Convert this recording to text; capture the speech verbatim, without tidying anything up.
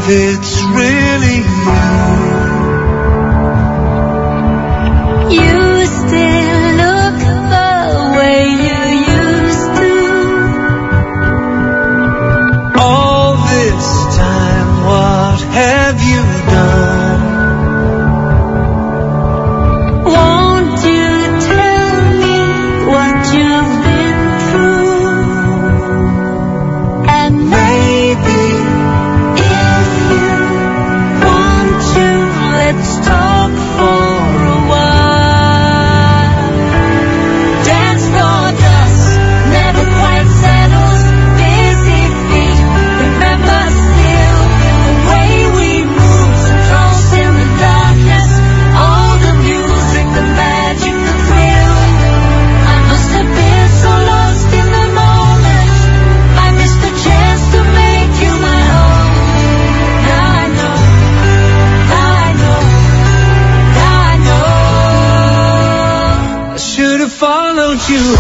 if it's really you. You still look the way you used to. All this time, what have you done? Won't you tell me what you've been through? And maybe if you want to, let's talk for a while. Dance floor dust never quite settles. Busy feet remember still the way we moved, so close in the darkness. All the music, the magic, the thrill. I must have been so lost in the moment. I missed the chance to make you my own. Now I know, now I know, now I know. I should have followed you